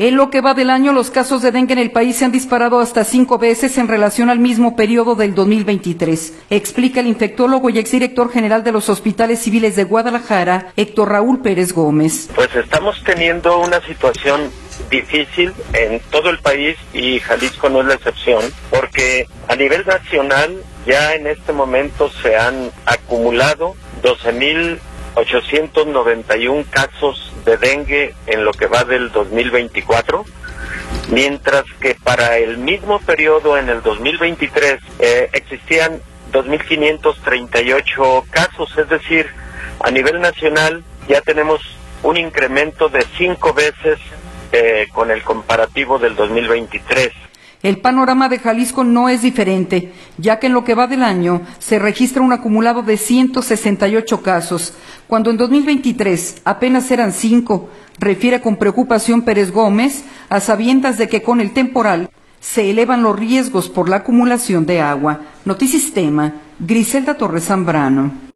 En lo que va del año, los casos de dengue en el país se han disparado hasta 5 veces en relación al mismo periodo del 2023, explica el infectólogo y exdirector general de los Hospitales Civiles de Guadalajara, Héctor Raúl Pérez Gómez. Pues estamos teniendo una situación difícil en todo el país y Jalisco no es la excepción, porque a nivel nacional ya en este momento se han acumulado 12,891 casos de dengue en lo que va del 2024, mientras que para el mismo periodo en el 2023 existían 2,538 casos, es decir, a nivel nacional ya tenemos un incremento de 5 veces con el comparativo del 2023. El panorama de Jalisco no es diferente, ya que en lo que va del año se registra un acumulado de 168 casos, cuando en 2023 apenas eran 5, refiere con preocupación Pérez Gómez, a sabiendas de que con el temporal se elevan los riesgos por la acumulación de agua. Notisistema, Griselda Torres Zambrano.